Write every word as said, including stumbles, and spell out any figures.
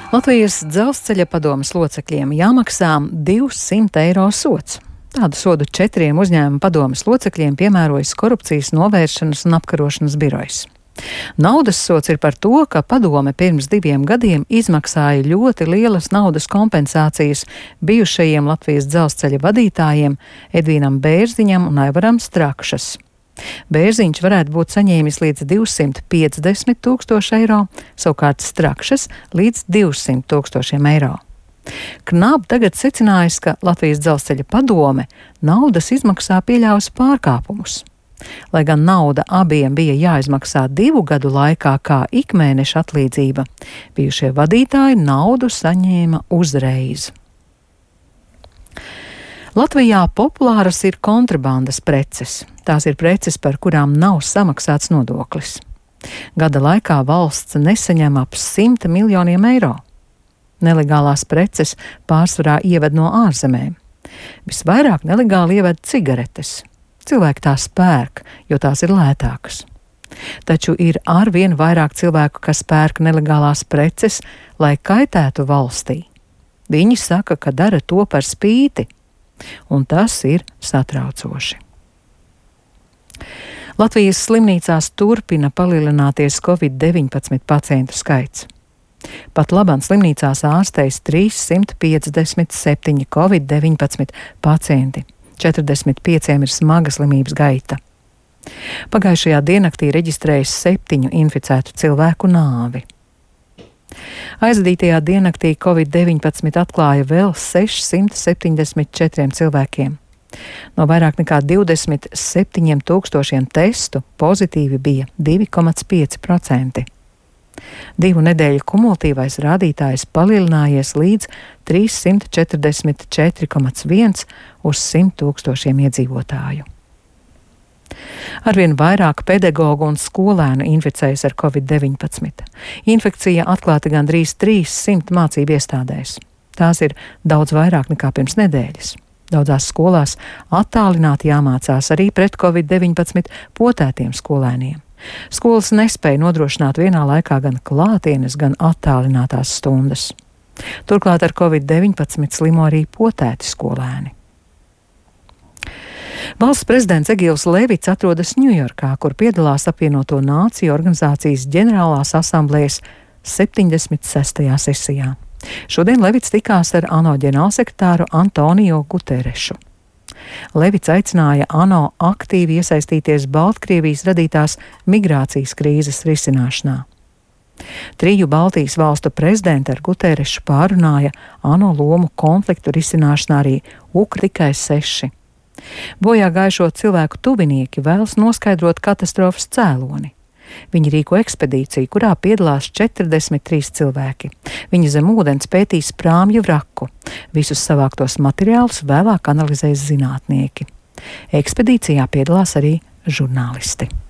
Latvijas Dzelzceļa padomes locekļiem jāmaksā divsimt eiro sods. Tādu sodu četriem uzņēmuma padomes locekļiem piemērojas Korupcijas novēršanas un apkarošanas birojs. Naudas sods ir par to, ka padome pirms diviem gadiem izmaksāja ļoti lielas naudas kompensācijas bijušajiem Latvijas dzelzceļa vadītājiem Edvīnam Bērziņam un Aivaram Strakšas. Bērziņš varētu būt saņēmis līdz divsimt piecdesmit tūkstoši eiro, savukārt Strakšas līdz divsimt tūkstošiem eiro. Knāb tagad secinājis, ka Latvijas dzelzceļa padome naudas izmaksā pieļāvusi pārkāpumus. Lai gan nauda abiem bija jāizmaksā divu gadu laikā kā ikmēneša atlīdzība, bijušie vadītāji naudu saņēma uzreiz. Latvijā populāras ir kontrabandas preces. Tās ir preces, par kurām nav samaksāts nodoklis. Gada laikā valsts nesaņem ap simta miljoniem eiro. Nelegālās preces pārsvarā ieved no ārzemēm. Visvairāk nelegāli ieved cigaretes. Cilvēki tās pērk, jo tās ir lētākas. Taču ir arvien vairāk cilvēku, kas pērk nelegālās preces, lai kaitētu valstī. Viņi saka, ka dara to par spīti, un tas ir satraucoši. Latvijas slimnīcās turpina palielināties covid deviņpadsmit pacientu skaits. Pat labāk slimnīcās ārstējas trīssimt piecdesmit septiņi covid deviņpadsmit pacienti. četrdesmit pieciem ir smaga slimības gaita. Pagājušajā diennaktī reģistrējas septiņu inficētu cilvēku nāvi. Aizdītajā diennaktī covid deviņpadsmit atklāja vēl sešsimt septiņdesmit četriem cilvēkiem. No vairāk nekā divdesmit septiņiem tūkstošiem testu pozitīvi bija divi komats pieci procenti. Divu nedēļu kumulatīvais rādītājs palielinājies līdz trīssimt četrdesmit četri komats viens uz simt tūkstošiem iedzīvotāju. Arvien vairāk pedagogu un skolēnu inficējas ar covid deviņpadsmit. Infekcija atklāta gandrīz trīssimt mācību iestādēs. Tās ir daudz vairāk nekā pirms nedēļas. Daudzās skolās attālināti jāmācās arī pret covid deviņpadsmit potētiem skolēniem. Skolas nespēja nodrošināt vienā laikā gan klātienes, gan attālinātās stundas. Turklāt ar covid deviņpadsmit slimo arī potēti skolēni. Valsts prezidents Egils Levits atrodas Ņujorkā, kur piedalās apvienoto nāciju organizācijas ģenerālās asamblējas septiņdesmit sestajā sesijā. Šodien Levits tikās ar ANO ģenerālsekretāru Antonio Guterešu. Levits aicināja ANO aktīvi iesaistīties Baltkrievijas radītās migrācijas krīzes risināšanā. Triju Baltijas valstu prezidenti ar Guterešu pārunāja ANO lomu konfliktu risināšanā arī Ukra tikai seši. Bojā gājušo cilvēku tuvinieki vēlas noskaidrot katastrofas cēloni. Viņi rīko ekspedīciju, kurā piedalās četrdesmit trīs cilvēki. Viņi zem ūdens pētīs prāmju vraku. Visus savāktos materiālus vēlāk analizēs zinātnieki. Ekspedīcijā piedalās arī žurnālisti.